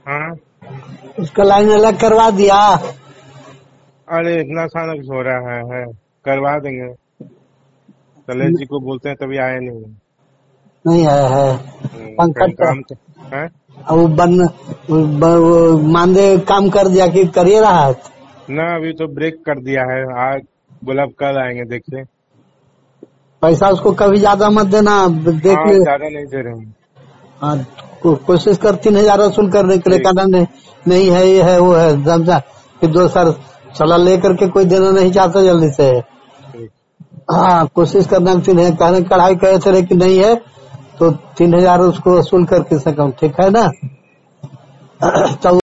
हाँ, उसका लाइन अलग करवा दिया। अरे इतना अचानक हो रहा है, करवा देंगे। कलेश जी को बोलते हैं, तभी आए नहीं। नहीं आया है कहीं पंकज काम है। वो वो मानदे काम कर दिया कि कर ही रहा है। ना, अभी तो ब्रेक कर दिया है। आज बोला अब कल आएंगे, देखते। पैसा उसको कभी ज्यादा मत देना, देख हाँ, ले। ज्यादा नहीं दे रहे हैं। हाँ, कोशिश कर 3,000 वसूल करने के लिए, ठीक। कहना नहीं है, ये है वो है, समझा कि 2 सर सलाह लेकर के कोई देना नहीं चाहता जल्दी से। ठीक। हाँ, कोशिश करना 3,000 कहने कढ़ाई कहे थे कि नहीं है तो 3,000 उसको वसूल करके सकूं, ठीक है ना। तो